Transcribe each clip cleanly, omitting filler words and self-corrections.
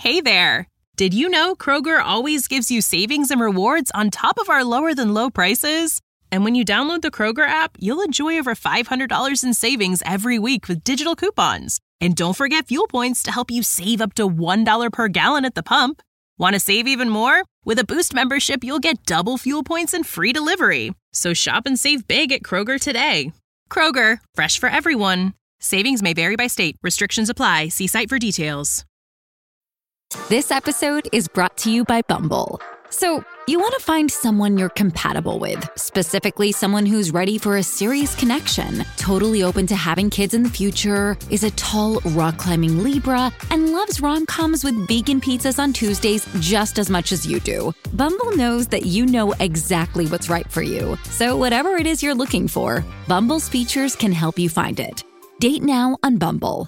Hey there! Did you know Kroger always gives you savings and rewards on top of our lower-than-low prices? And when you download the Kroger app, you'll enjoy over $500 in savings every week with digital coupons. And don't forget fuel points to help you save up to $1 per gallon at the pump. Want to save even more? With a Boost membership, you'll get double fuel points and free delivery. So shop and save big at Kroger today. Kroger, fresh for everyone. Savings may vary by state. Restrictions apply. See site for details. This episode is brought to you by Bumble. So, you want to find someone you're compatible with, specifically someone who's ready for a serious connection, totally open to having kids in the future, is a tall, rock-climbing Libra, and loves rom-coms with vegan pizzas on Tuesdays just as much as you do. Bumble knows that you know exactly what's right for you. So whatever it is you're looking for, Bumble's features can help you find it. Date now on Bumble.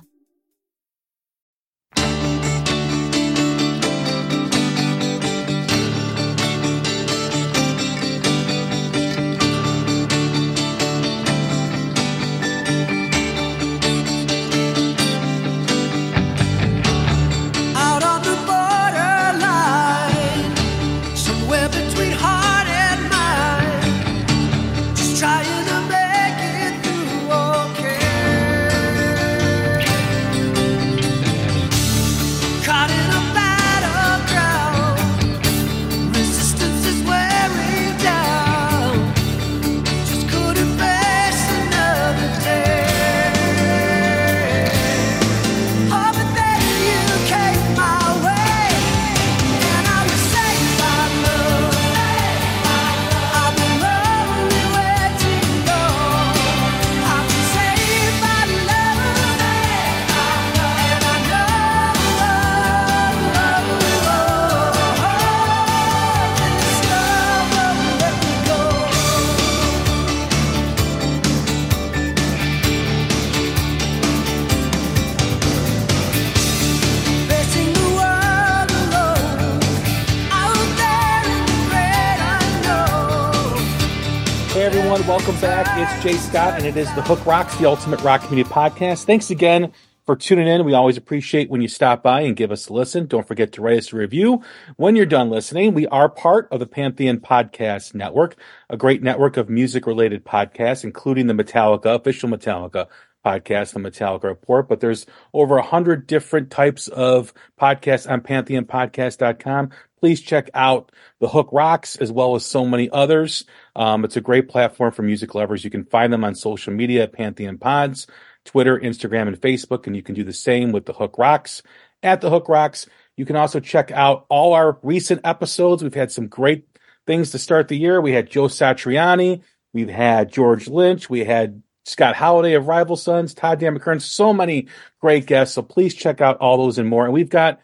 Welcome back. It's Jay Scott, and it is The Hook Rocks, the Ultimate Rock Community Podcast. Thanks again for tuning in. We always appreciate when you stop by and give us a listen. Don't forget to write us a review when you're done listening. We are part of the Pantheon Podcast Network, a great network of music-related podcasts, including the Metallica, official Metallica podcast, the Metallica Report. But there's over 100 different types of podcasts on PantheonPodcast.com. Please check out The Hook Rocks as well as so many others. It's a great platform for music lovers. You can find them on social media at Pantheon Pods, Twitter, Instagram, and Facebook. And you can do the same with The Hook Rocks at The Hook Rocks. You can also check out all our recent episodes. We've had some great things to start the year. We had Joe Satriani. We've had George Lynch. We had Scott Holiday of Rival Sons, Todd Dammekern, so many great guests. So please check out all those and more. And we've got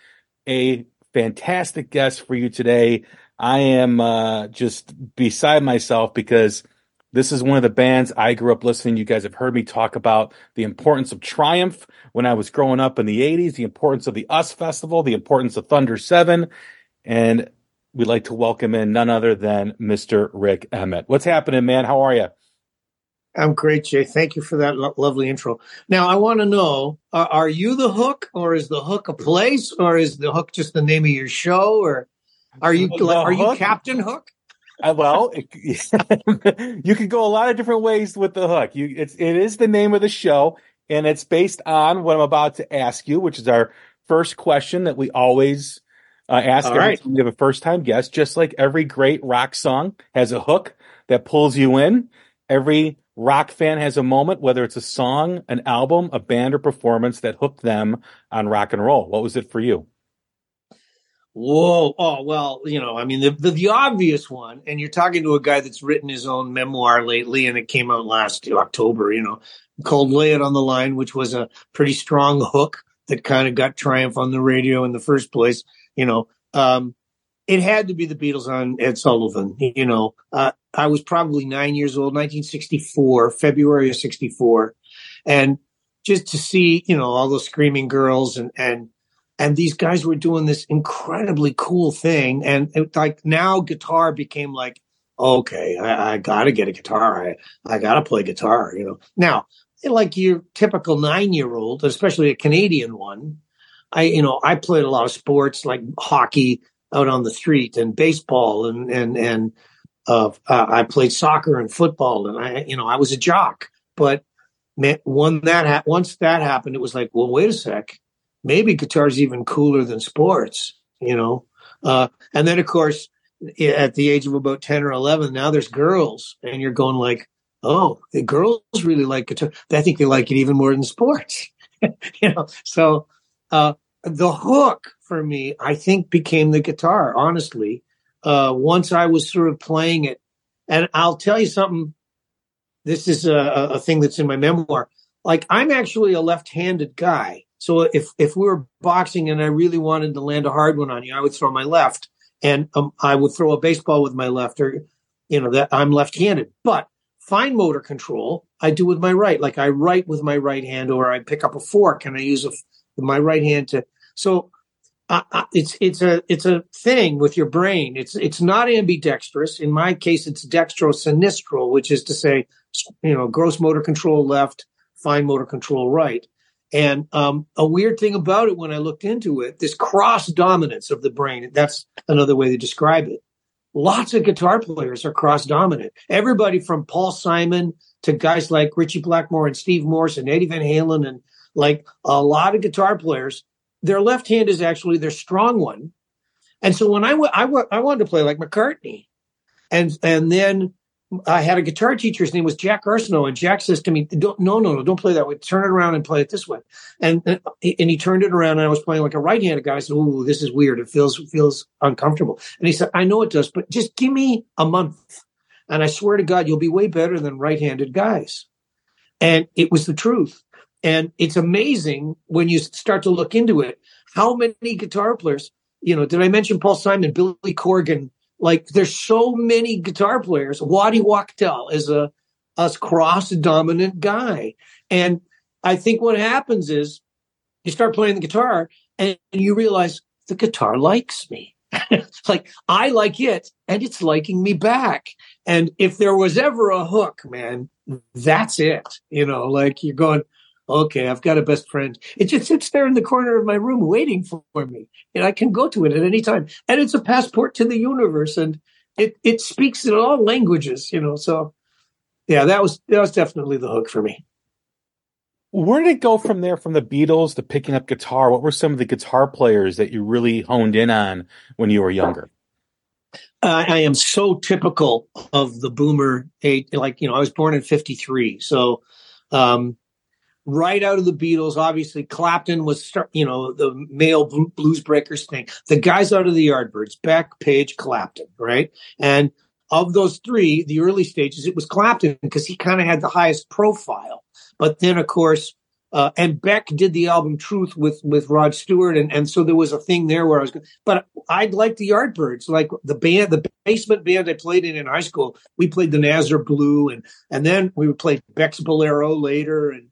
a fantastic guest for you today. I am just beside myself because this is one of the bands I grew up listening. You guys have heard me talk about the importance of Triumph when I was growing up in the 80s, the importance of the US Festival, the importance of Thunder 7. And we'd like to welcome in none other than Mr. Rik Emmett. What's happening, man? How are you? I'm great, Jay. Thank you for that lovely intro. Now, I want to know, are you the Hook, or is the Hook a place, or is the Hook just the name of your show, or are you Captain Hook? Well, you could go a lot of different ways with the Hook. It is the name of the show, and it's based on what I'm about to ask you, which is our first question that we always ask every time we have a first-time guest. Just like every great rock song has a hook that pulls you in, every rock fan has a moment, whether it's a song, an album, a band, or performance that hooked them on rock and roll. What was it for you? Whoa. Oh, well, I mean, the obvious one, and you're talking to a guy that's written his own memoir lately, and it came out last October, called Lay It on the Line, which was a pretty strong hook that kind of got Triumph on the radio in the first place. It had to be the Beatles on Ed Sullivan. I was probably 9 years old, 1964, February of 64. And just to see, all those screaming girls and these guys were doing this incredibly cool thing. And now guitar became like, okay, I got to get a guitar. I got to play guitar, Now, like your typical 9-year-old, especially a Canadian one, I played a lot of sports like hockey out on the street and baseball and I played soccer and football and I was a jock. But once that happened, it was like, well, wait a sec, maybe guitar's even cooler than sports, and then of course at the age of about 10 or 11, now there's girls and you're going like, oh, the girls really like guitar. I think they like it even more than sports, So the hook for me, I think, became the guitar, honestly, once I was sort of playing it. And I'll tell you something. This is a thing that's in my memoir. Like, I'm actually a left-handed guy. So if we were boxing and I really wanted to land a hard one on you, I would throw my left, and I would throw a baseball with my left, or that I'm left-handed. But fine motor control, I do with my right. Like, I write with my right hand, or I pick up a fork and I use my right hand to. So it's a thing with your brain. It's not ambidextrous. In my case, it's dextro-sinistral, which is to say, gross motor control left, fine motor control right. And a weird thing about it, when I looked into it, this cross dominance of the brain, that's another way to describe it. Lots of guitar players are cross dominant. Everybody from Paul Simon to guys like Ritchie Blackmore and Steve Morse and Eddie Van Halen, and like a lot of guitar players, their left hand is actually their strong one. And so when I wanted to play like McCartney, and then I had a guitar teacher. His name was Jack Arsenault, and Jack says to me, don't play that way. Turn it around and play it this way. And he turned it around, and I was playing like a right-handed guy. I said, "Ooh, this is weird. It feels uncomfortable." And he said, "I know it does, but just give me a month, and I swear to God, you'll be way better than right-handed guys." And it was the truth. And it's amazing when you start to look into it, how many guitar players, did I mention Paul Simon, Billy Corgan? Like, there's so many guitar players. Waddy Wachtel is a cross-dominant guy. And I think what happens is you start playing the guitar and you realize the guitar likes me. Like, I like it and it's liking me back. And if there was ever a hook, man, that's it. Like, you're going, okay, I've got a best friend. It just sits there in the corner of my room waiting for me. And I can go to it at any time. And it's a passport to the universe. And it speaks in all languages, So, yeah, that was definitely the hook for me. Where did it go from there, from the Beatles to picking up guitar? What were some of the guitar players that you really honed in on when you were younger? I am so typical of the boomer age. Like, I was born in 1953. So, right out of the Beatles, obviously Clapton was, the male blues breakers thing. The guys out of the Yardbirds, Beck, Page, Clapton, right? And of those three, the early stages, it was Clapton because he kind of had the highest profile. But then, of course, and Beck did the album Truth with Rod Stewart. And so there was a thing there where but I liked the Yardbirds, like the basement band I played in high school. We played the Nazar Blue, and then we would play Beck's Bolero later, and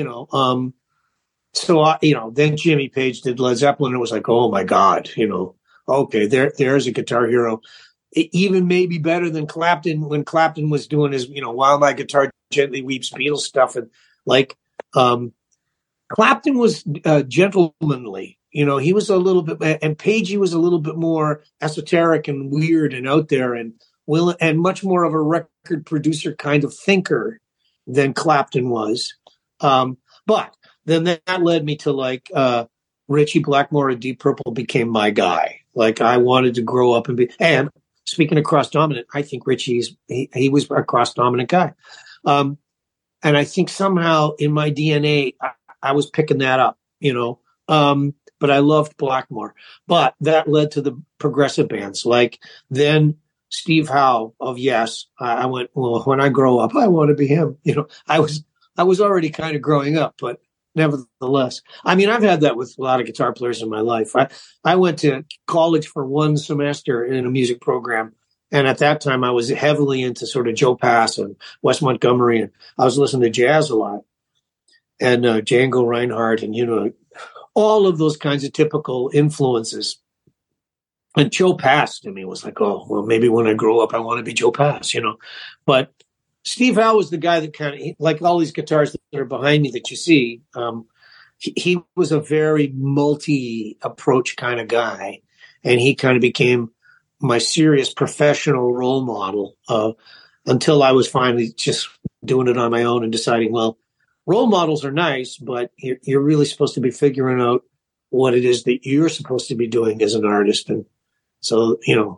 then Jimmy Page did Led Zeppelin. It was like, oh my God, okay, there's a guitar hero. Even maybe better than Clapton when Clapton was doing his, While My Guitar Gently Weeps Beatles stuff. And like, Clapton was gentlemanly, he was a little bit, and Pagey was a little bit more esoteric and weird and out there and much more of a record producer kind of thinker than Clapton was. But then that led me to like, Ritchie Blackmore and Deep Purple became my guy. Like, I wanted to grow up and speaking of cross dominant, I think Ritchie's, he was a cross dominant guy. And I think somehow in my DNA, I was picking that up, but I loved Blackmore, but that led to the progressive bands. Like then Steve Howe of Yes, I went, well, when I grow up, I want to be him. I was already kind of growing up, but nevertheless, I mean, I've had that with a lot of guitar players in my life. I went to college for one semester in a music program. And at that time, I was heavily into sort of Joe Pass and Wes Montgomery. And I was listening to jazz a lot and Django Reinhardt and, all of those kinds of typical influences. And Joe Pass to me was like, oh, well, maybe when I grow up, I want to be Joe Pass, But Steve Howe was the guy that kind of, like all these guitars that are behind me that you see, he was a very multi-approach kind of guy, and he kind of became my serious professional role model until I was finally just doing it on my own and deciding, well, role models are nice, but you're really supposed to be figuring out what it is that you're supposed to be doing as an artist. And so,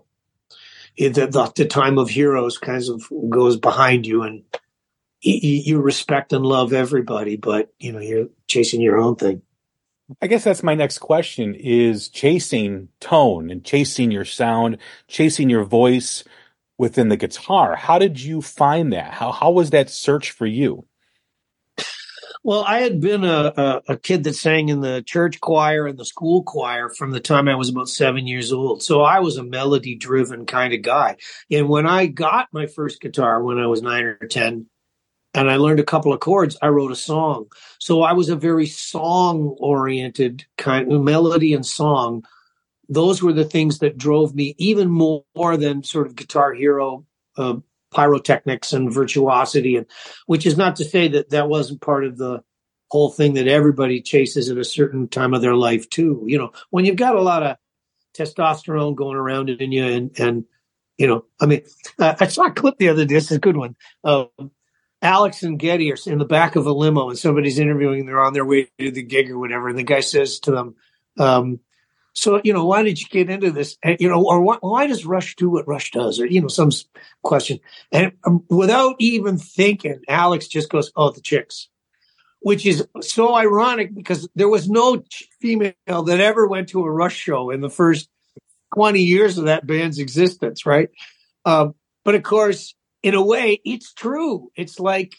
the time of heroes kind of goes behind you, and you respect and love everybody, but you're chasing your own thing. I guess that's my next question, is chasing tone and chasing your sound, chasing your voice within the guitar. How did you find that? How was that search for you? Well, I had been a kid that sang in the church choir and the school choir from the time I was about 7 years old. So I was a melody-driven kind of guy. And when I got my first guitar when I was 9 or 10, and I learned a couple of chords, I wrote a song. So I was a very song-oriented kind of melody and song. Those were the things that drove me even more than sort of Guitar Hero pyrotechnics and virtuosity, and which is not to say that wasn't part of the whole thing that everybody chases at a certain time of their life too. When you've got a lot of testosterone going around in you, and I saw a clip the other day. This is a good one. Alex and Getty are in the back of a limo, and somebody's interviewing, and they're on their way to the gig or whatever, and the guy says to them, so, why did you get into this? And, or why does Rush do what Rush does? Or, some question. And without even thinking, Alex just goes, oh, the chicks, which is so ironic because there was no female that ever went to a Rush show in the first 20 years of that band's existence, right? But of course, in a way, it's true. It's like,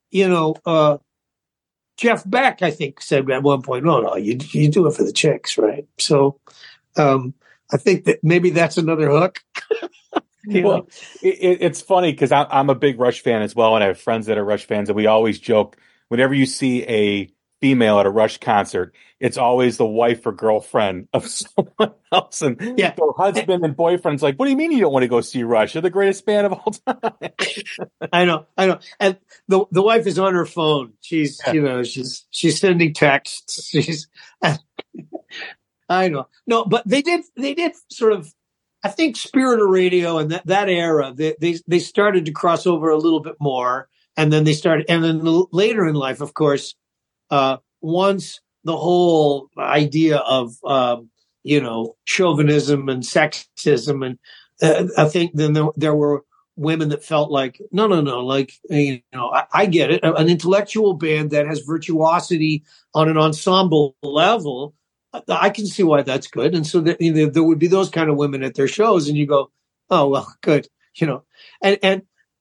Jeff Beck, I think, said at one point, no, you do it for the chicks, right? So I think that maybe that's another hook. Well, it's funny because I'm a big Rush fan as well, and I have friends that are Rush fans, and we always joke, whenever you see a female at a Rush concert, it's always the wife or girlfriend of someone else. And their husband and boyfriend's like, what do you mean you don't want to go see Rush? They're the greatest band of all time. I know. And the wife is on her phone. She's, she's sending texts. I know. No, but they did sort of, I think Spirit of Radio and that era, they started to cross over a little bit more. And then later in life, of course, once the whole idea of, chauvinism and sexism, and I think then there were women that felt like, no, like, I get it. An intellectual band that has virtuosity on an ensemble level, I can see why that's good. And so that, there would be those kind of women at their shows, and you go, oh, well, good, and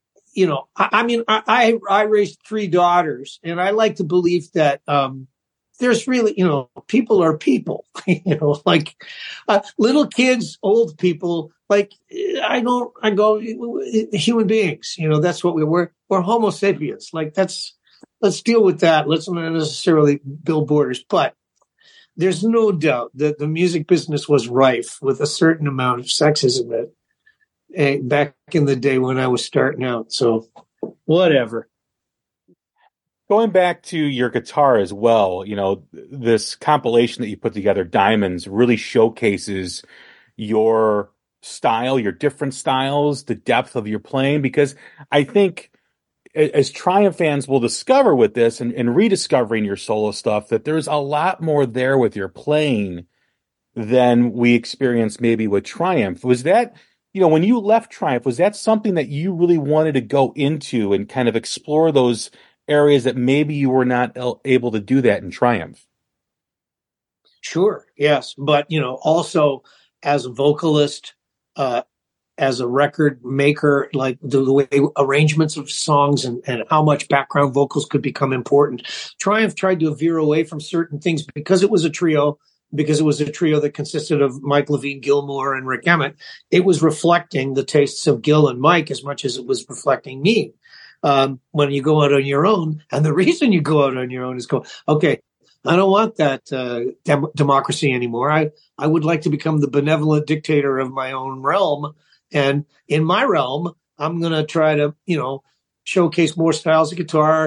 I raised 3 daughters, and I like to believe that, there's really, people are people, like, little kids, old people, like, I go human beings, that's what we're Homo sapiens. Like, let's deal with that. Let's not necessarily build borders, but there's no doubt that the music business was rife with a certain amount of sexism back in the day when I was starting out. So whatever. Going back to your guitar as well, this compilation that you put together, Diamonds, really showcases your style, your different styles, the depth of your playing, because I think as Triumph fans will discover with this and rediscovering your solo stuff, that there's a lot more there with your playing than we experienced maybe with Triumph. Was that, when you left Triumph, was that something that you really wanted to go into and kind of explore those areas that maybe you were not able to do that in Triumph? Sure. Yes. But, also as a vocalist, as a record maker, like the way arrangements of songs and how much background vocals could become important. Triumph tried to veer away from certain things because it was a trio that consisted of Mike Levine, Gilmour, and Rick Emmett. It was reflecting the tastes of Gil and Mike as much as it was reflecting me. When you go out on your own, and the reason you go out on your own is okay, I don't want that democracy anymore. I would like to become the benevolent dictator of my own realm. And in my realm, I'm going to try to, showcase more styles of guitar,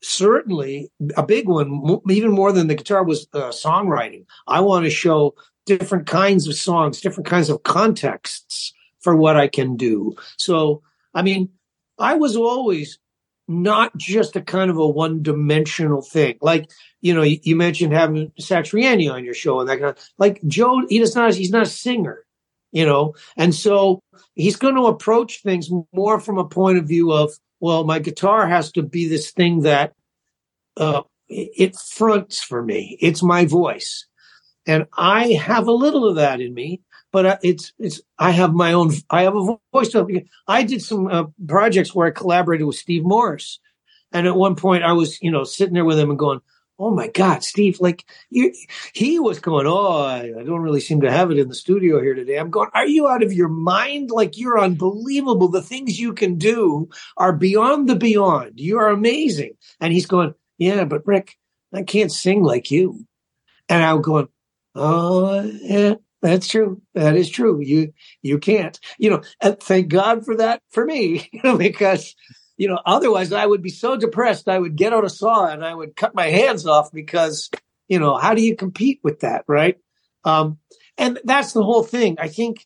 certainly a big one, even more than the guitar, was songwriting. I want to show different kinds of songs, different kinds of contexts for what I can do. So, I mean, I was always not just a kind of a one-dimensional thing. Like, you know, you mentioned having Satriani on your show and that kind of, like Joe, he's not a singer, you know, and so he's going to approach things more from a point of view of, well, my guitar has to be this thing that it fronts for me. It's my voice. And I have a little of that in me, but I have a voice. I did some projects where I collaborated with Steve Morse. And at one point I was, you know, sitting there with him and going, oh my God, Steve, like he was going, oh, I don't really seem to have it in the studio here today. I'm going, are you out of your mind? Like, you're unbelievable. The things you can do are beyond the beyond. You are amazing. And he's going, yeah, but Rick, I can't sing like you. And I'm going, oh, yeah, that's true. That is true. You can't, you know, and thank God for that for me, you know, because, you know, otherwise I would be so depressed. I would get out a saw and I would cut my hands off because, you know, how do you compete with that? Right. And that's the whole thing. I think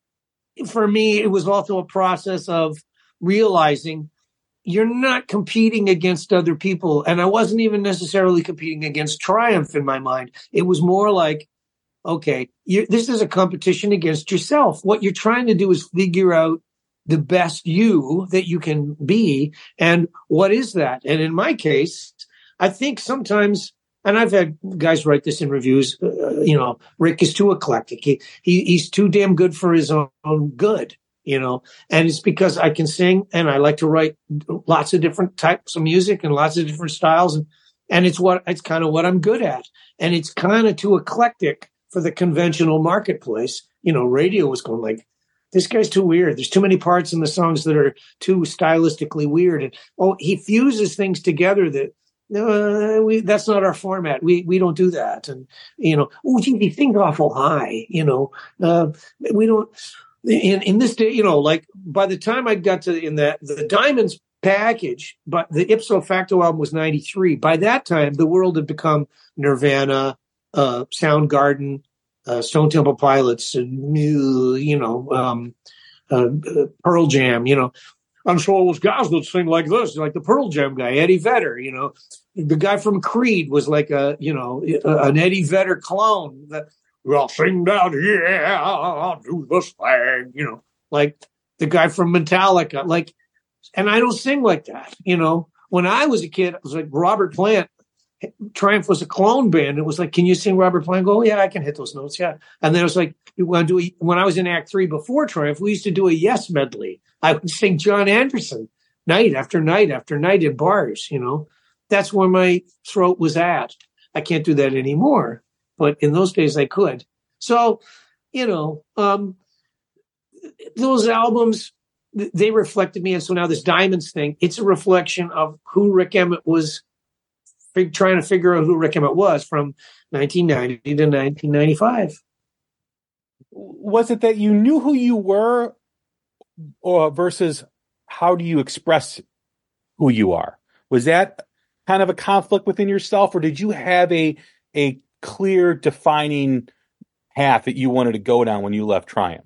for me, it was also a process of realizing you're not competing against other people. And I wasn't even necessarily competing against Triumph in my mind. It was more like, okay, this is a competition against yourself. What you're trying to do is figure out the best you that you can be. And what is that? And in my case, I think sometimes, and I've had guys write this in reviews, you know, Rick is too eclectic. He's too damn good for his own good, you know, and it's because I can sing and I like to write lots of different types of music and lots of different styles. And it's kind of what I'm good at. And it's kind of too eclectic for the conventional marketplace. You know, radio was going like, this guy's too weird. There's too many parts in the songs that are too stylistically weird. And he fuses things together that that's not our format. We don't do that. And, you know, he sings awful high, you know, we don't in this day, you know, like by the time I got to the Diamonds package, but the ipso facto album was 93. By that time, the world had become Nirvana, Soundgarden, Stone Temple Pilots, and, you know, Pearl Jam, you know. And so it was guys that sing like this, like the Pearl Jam guy, Eddie Vedder, you know. The guy from Creed was like an Eddie Vedder clone that, well, sing down here, I'll do this thing, you know. Like the guy from Metallica, like, and I don't sing like that, you know. When I was a kid, it was like Robert Plant. Triumph was a clone band. It was like, can you sing Robert Plant? Go, oh, yeah, I can hit those notes. Yeah. And then it was like, when I was in Act 3 before Triumph, we used to do a Yes medley. I would sing John Anderson night after night after night in bars, you know. That's where my throat was at. I can't do that anymore. But in those days I could. So, you know, those albums, they reflected me. And so now this Diamonds thing, it's a reflection of who Rick Emmett was, trying to figure out who Rick Emmett was from 1990 to 1995. Was it that you knew who you were, or versus how do you express who you are? Was that kind of a conflict within yourself, or did you have a clear defining path that you wanted to go down when you left Triumph?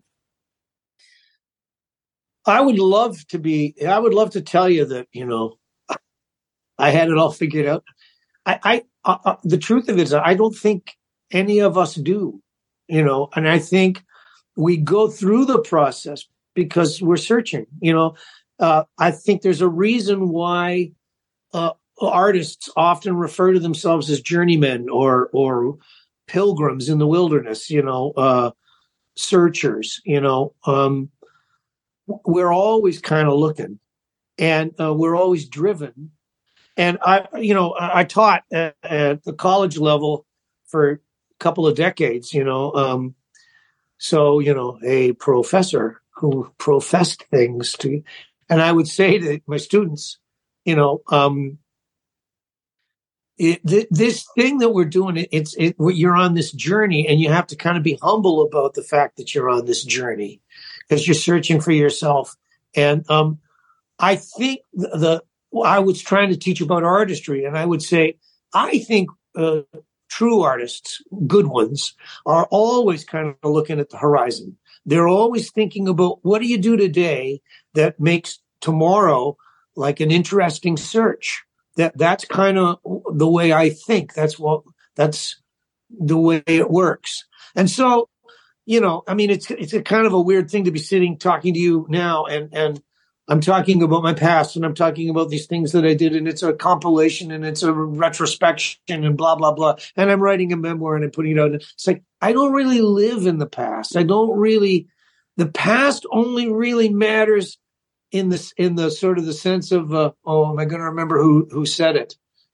I would love to tell you that, you know, I had it all figured out. The truth of it is I don't think any of us do, you know, and I think we go through the process because we're searching, you know. I think there's a reason why artists often refer to themselves as journeymen or pilgrims in the wilderness, you know, searchers, you know. We're always kind of looking, and we're always driven. And I taught at the college level for a couple of decades, you know. So, you know, a professor who professed things to, and I would say to my students, you know, this thing that we're doing, you're on this journey, and you have to kind of be humble about the fact that you're on this journey because you're searching for yourself. And I think I was trying to teach about artistry, and I would say, I think true artists, good ones, are always kind of looking at the horizon. They're always thinking about, what do you do today that makes tomorrow like an interesting search? That's kind of the way I think. That's the way it works. And so, I mean, it's a kind of a weird thing to be sitting talking to you now, and I'm talking about my past, and I'm talking about these things that I did, and it's a compilation, and it's a retrospection, and blah, blah, blah. And I'm writing a memoir, and I'm putting it out. It's like, I don't really live in the past. The past only really matters in the sort of the sense of, am I going to remember who said it?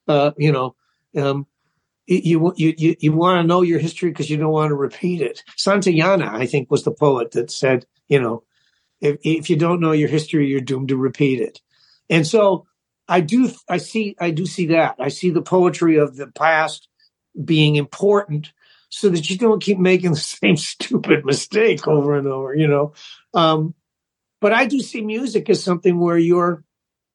You want to know your history because you don't want to repeat it. Santayana, I think, was the poet that said, if you don't know your history, you're doomed to repeat it. And so I do see that. I see the poetry of the past being important so that you don't keep making the same stupid mistake over and over, But I do see music as something where you're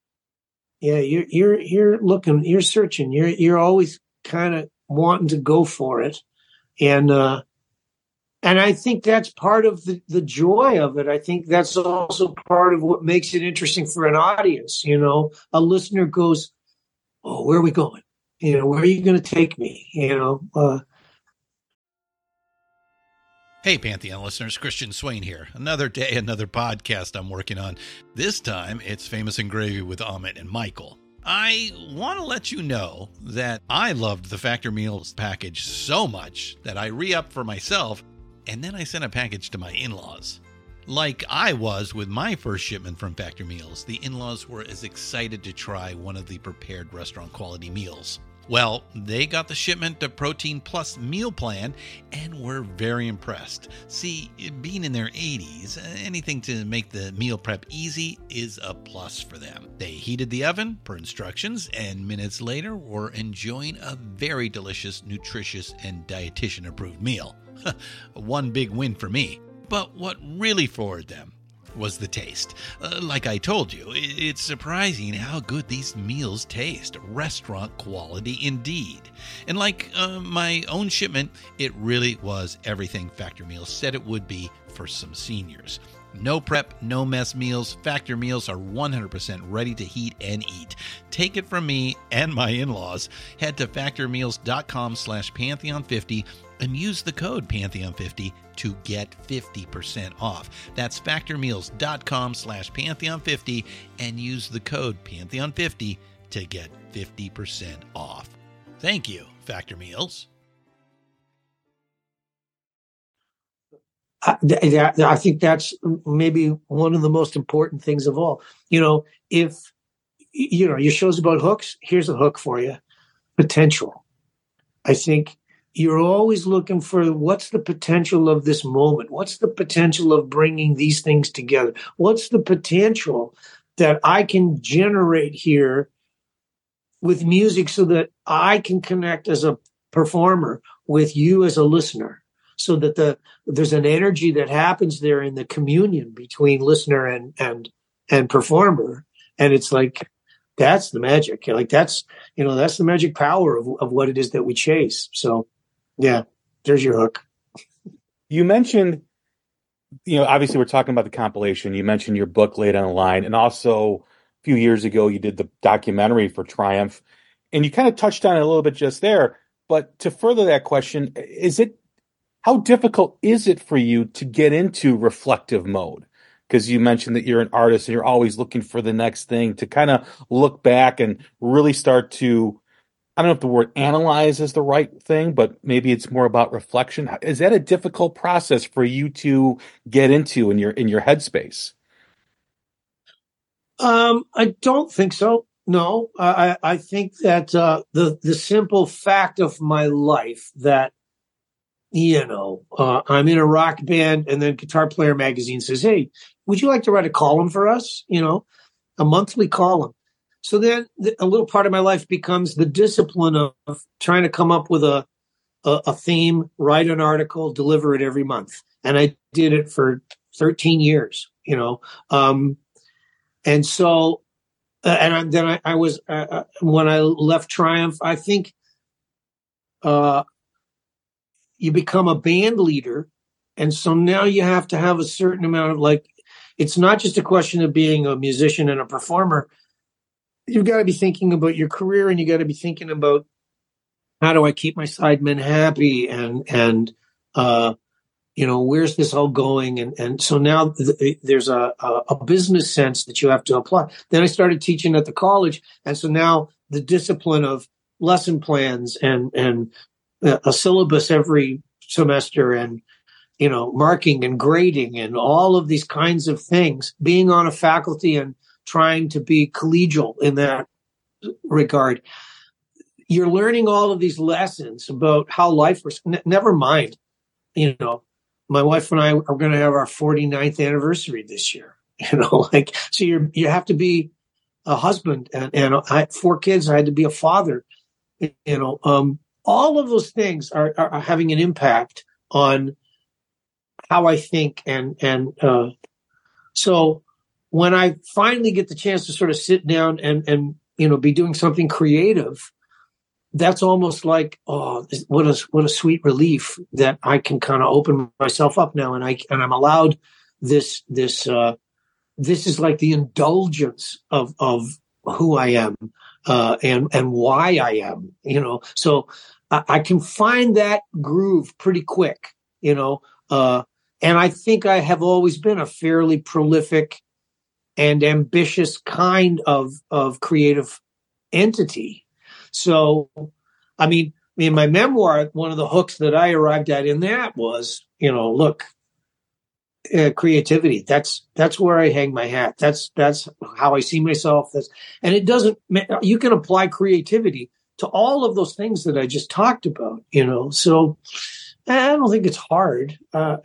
looking, you're searching, you're always kind of wanting to go for it. And I think that's part of the joy of it. I think that's also part of what makes it interesting for an audience. A listener goes, "Oh, where are we going? Where are you going to take me?" Hey, Pantheon listeners, Christian Swain here. Another day, another podcast I'm working on. This time, it's Famous and Gravy with Amit and Michael. I want to let you know that I loved the Factor Meals package so much that I re-upped for myself, and then I sent a package to my in-laws. Like I was with my first shipment from Factor Meals, the in-laws were as excited to try one of the prepared restaurant quality meals. Well, they got the shipment of Protein Plus meal plan and were very impressed. See, being in their 80s, anything to make the meal prep easy is a plus for them. They heated the oven per instructions, and minutes later were enjoying a very delicious, nutritious, and dietitian-approved meal. One big win for me. But what really floored them was the taste. Like I told you, it's surprising how good these meals taste. Restaurant quality indeed. And like my own shipment, it really was everything Factor Meals said it would be for some seniors. No prep, no mess meals. Factor Meals are 100% ready to heat and eat. Take it from me and my in-laws. Head to factormeals.com/Pantheon50 and use the code Pantheon50 to get 50% off. That's factormeals.com/Pantheon50 and use the code Pantheon50 to get 50% off. Thank you, Factor Meals. I think that's maybe one of the most important things of all. If your show's about hooks, here's a hook for you. Potential. I think you're always looking for what's the potential of this moment? What's the potential of bringing these things together? What's the potential that I can generate here with music so that I can connect as a performer with you as a listener? So that there's an energy that happens there in the communion between listener and performer, and it's like that's the magic. Like that's the magic power of what it is that we chase. So, yeah, there's your hook. You mentioned, obviously we're talking about the compilation. You mentioned your book Laid on the Line, and also a few years ago you did the documentary for Triumph, and you kind of touched on it a little bit just there. But to further that question, how difficult is it for you to get into reflective mode? Because you mentioned that you're an artist and you're always looking for the next thing to kind of look back and really start to, I don't know if the word analyze is the right thing, but maybe it's more about reflection. Is that a difficult process for you to get into in your headspace? I don't think so. No, I think that the simple fact of my life that I'm in a rock band, and then Guitar Player magazine says, "Hey, would you like to write a column for us? A monthly column." So then a little part of my life becomes the discipline of trying to come up with a theme, write an article, deliver it every month. And I did it for 13 years, And so then I was when I left Triumph, I think you become a band leader, and so now you have to have a certain amount of, like, it's not just a question of being a musician and a performer. You've got to be thinking about your career, and you got to be thinking about, how do I keep my sidemen happy, and where's this all going? And so now there's a business sense that you have to apply. Then I started teaching at the college. And so now the discipline of lesson plans and a syllabus every semester, and, marking and grading and all of these kinds of things, being on a faculty and trying to be collegial in that regard. You're learning all of these lessons about how life was. Never mind, my wife and I are going to have our 49th anniversary this year. So you have to be a husband, and I had 4 kids. I had to be a father. All of those things are having an impact on how I think, and so when I finally get the chance to sort of sit down and be doing something creative, that's almost like, oh, what a sweet relief that I can kind of open myself up now, and I'm allowed this. This is like the indulgence of who I am, and why I am. So I can find that groove pretty quick. And I think I have always been a fairly prolific and ambitious kind of creative entity. So, in my memoir, one of the hooks that I arrived at in that was, look, creativity. That's where I hang my hat. That's how I see myself. And it doesn't. You can apply creativity to all of those things that I just talked about. So I don't think it's hard. I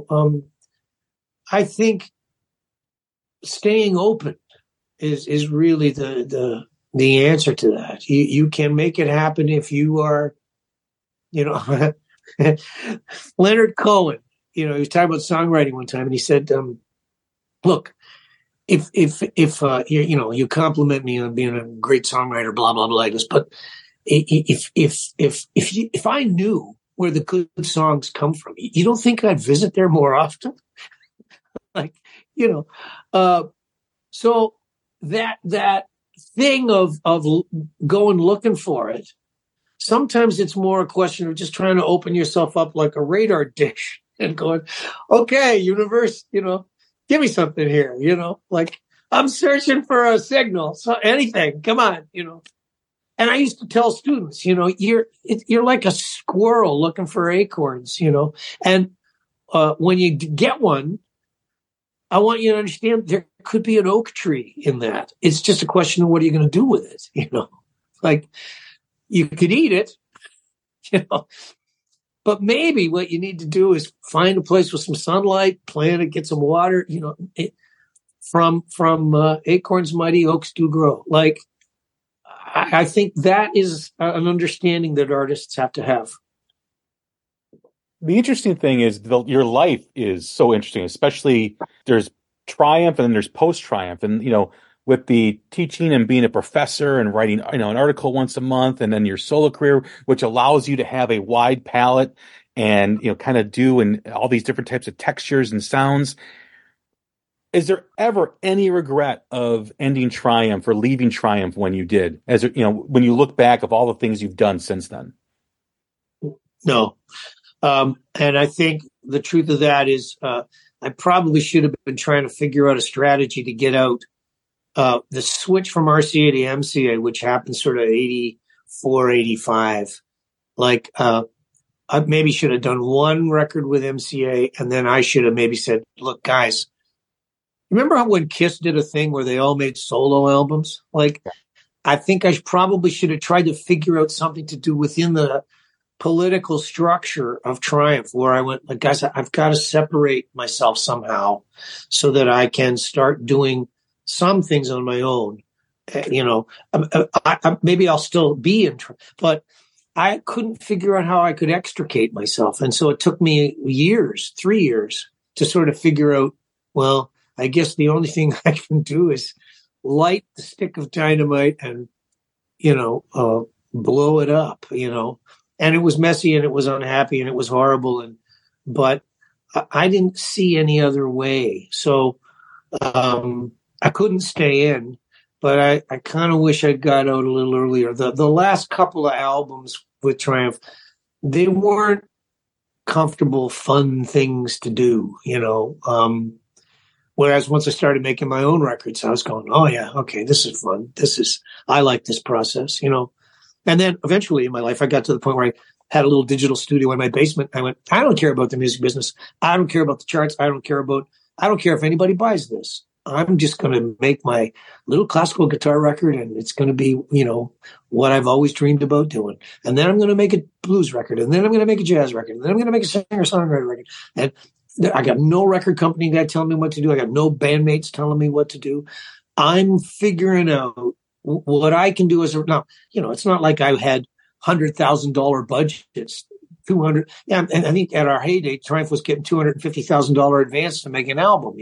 think staying open is really the answer to that. You can make it happen if you are, Leonard Cohen, he was talking about songwriting one time, and he said, look, if you compliment me on being a great songwriter, blah, blah, blah, like this, but if I knew where the good songs come from, you don't think I'd visit there more often? So that thing of going looking for it, sometimes it's more a question of just trying to open yourself up like a radar dish and going, okay, universe, give me something here, like I'm searching for a signal. So anything, come on, And I used to tell students, you're like a squirrel looking for acorns, and when you get one, I want you to understand there could be an oak tree in that. It's just a question of what are you going to do with it? Like you could eat it, but maybe what you need to do is find a place with some sunlight, plant it, get some water, from acorns, mighty oaks do grow. Like, I think that is an understanding that artists have to have. The interesting thing is your life is so interesting, especially there's Triumph and then there's post-Triumph. And, with the teaching and being a professor and writing, an article once a month, and then your solo career, which allows you to have a wide palette and, kind of do and all these different types of textures and sounds. Is there ever any regret of ending Triumph or leaving Triumph when you did? When you look back of all the things you've done since then? No. And I think the truth of that is I probably should have been trying to figure out a strategy to get out. The switch from RCA to MCA, which happened sort of 84, 85. Like, I maybe should have done one record with MCA, and then I should have maybe said, look, guys, remember how when Kiss did a thing where they all made solo albums? Like, I think I probably should have tried to figure out something to do within the political structure of Triumph, where I went, like, guys, I've got to separate myself somehow so that I can start doing some things on my own. Maybe I'll still be in, but I couldn't figure out how I could extricate myself. And so it took me 3 years to sort of figure out, well, I guess the only thing I can do is light the stick of dynamite and, blow it up, and it was messy and it was unhappy and it was horrible. But I didn't see any other way. So, I couldn't stay in, but I kind of wish I got out a little earlier. The last couple of albums with Triumph, they weren't comfortable, fun things to do, whereas once I started making my own records, I was going, oh yeah, okay, this is fun. I like this process, and then eventually in my life, I got to the point where I had a little digital studio in my basement. I went, I don't care about the music business. I don't care about the charts. I don't care if anybody buys this. I'm just going to make my little classical guitar record, and it's going to be, what I've always dreamed about doing. And then I'm going to make a blues record, and then I'm going to make a jazz record, and then I'm going to make a singer-songwriter record. And I got no record company guy telling me what to do. I got no bandmates telling me what to do. I'm figuring out what I can do now, it's not like I had $100,000 budgets, 200. Yeah. And I think at our heyday, Triumph was getting $250,000 advance to make an album,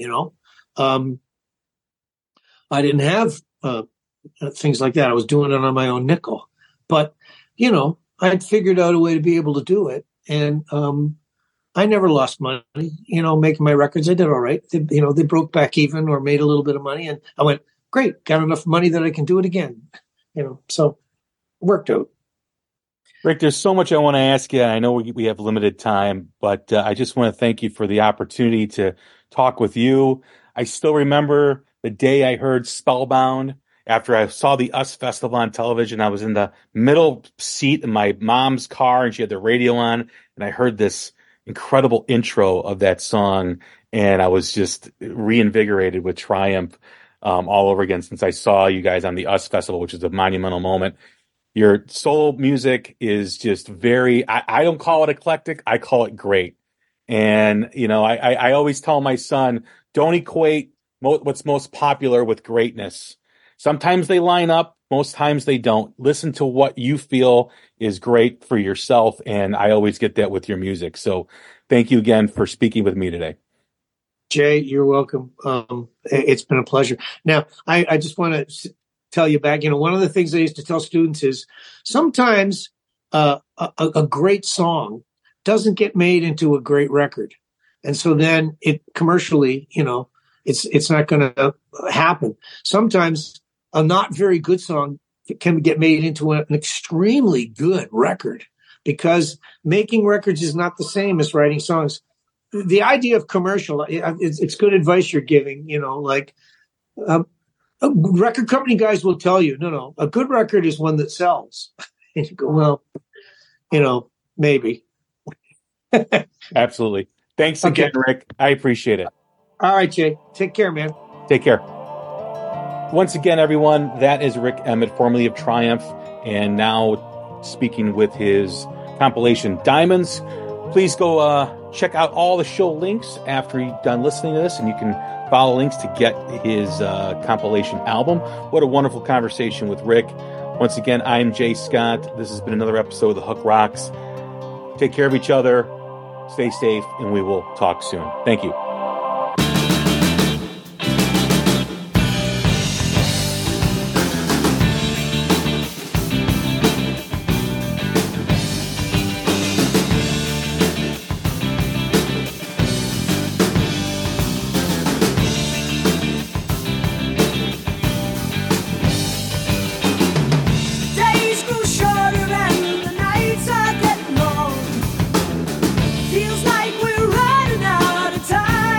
I didn't have things like that. I was doing it on my own nickel, but I'd figured out a way to be able to do it. And, I never lost money, making my records. I did all right. They broke back even or made a little bit of money. And I went, great, got enough money that I can do it again. So it worked out. Rick, there's so much I want to ask you. I know we have limited time, but I just want to thank you for the opportunity to talk with you. I still remember the day I heard Spellbound after I saw the US Festival on television. I was in the middle seat in my mom's car and she had the radio on, and I heard this incredible intro of that song, and I was just reinvigorated with Triumph all over again since I saw you guys on the US Festival, which is a monumental moment. Your solo music is just very, I don't call it eclectic, I call it great. And, I always tell my son, don't equate what's most popular with greatness. Sometimes they line up, most times they don't. Listen to what you feel is great for yourself, and I always get that with your music. So thank you again for speaking with me today. Jay, you're welcome. It's been a pleasure. Now, I just want to tell you back, one of the things I used to tell students is sometimes a great song doesn't get made into a great record. And so then it commercially, it's not going to happen. Sometimes a not very good song can get made into an extremely good record, because making records is not the same as writing songs. The idea of commercial, it's good advice you're giving, record company guys will tell you, no, a good record is one that sells. And you go, well, maybe. Absolutely. Thanks again, okay. Rick. I appreciate it. All right, Jay. Take care, man. Take care. Once again, everyone, that is Rik Emmett, formerly of Triumph, and now speaking with his compilation Diamonds. Please go check out all the show links after you're done listening to this, and you can follow links to get his compilation album. What a wonderful conversation with Rick. Once again, I'm Jay Scott. This has been another episode of The Hook Rocks. Take care of each other, stay safe, and we will talk soon. Thank you. Feels like we're running out of time.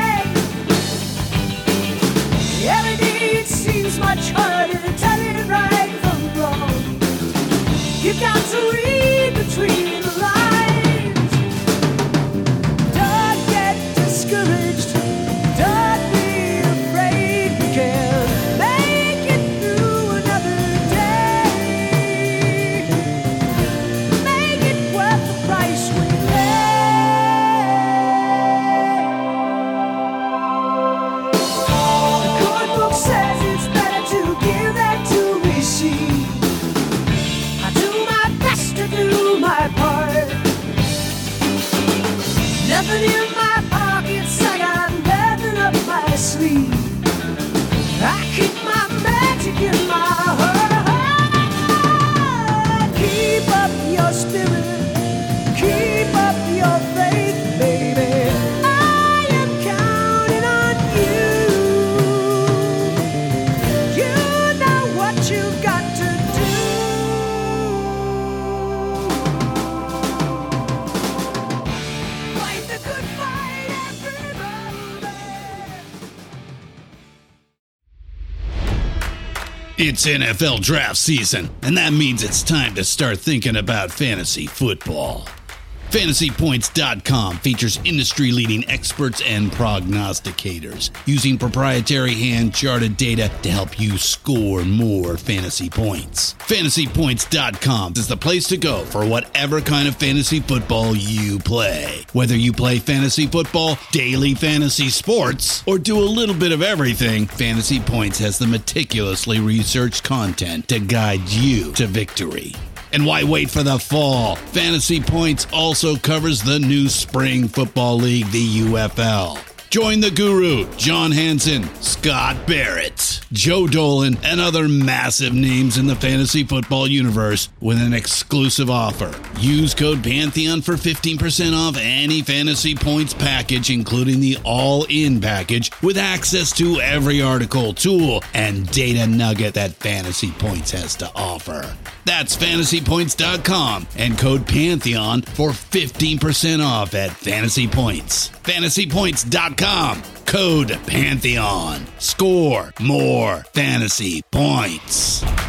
It's NFL draft season, and that means it's time to start thinking about fantasy football. FantasyPoints.com features industry-leading experts and prognosticators using proprietary hand-charted data to help you score more fantasy points. FantasyPoints.com is the place to go for whatever kind of fantasy football you play. Whether you play fantasy football, daily fantasy sports, or do a little bit of everything, Fantasy Points has the meticulously researched content to guide you to victory. And why wait for the fall? Fantasy Points also covers the new spring football league, the UFL. Join the guru, John Hansen, Scott Barrett, Joe Dolan, and other massive names in the fantasy football universe with an exclusive offer. Use code Pantheon for 15% off any Fantasy Points package, including the all-in package, with access to every article, tool, and data nugget that Fantasy Points has to offer. That's FantasyPoints.com and code Pantheon for 15% off at Fantasy Points. FantasyPoints.com, code Pantheon. Score more fantasy points.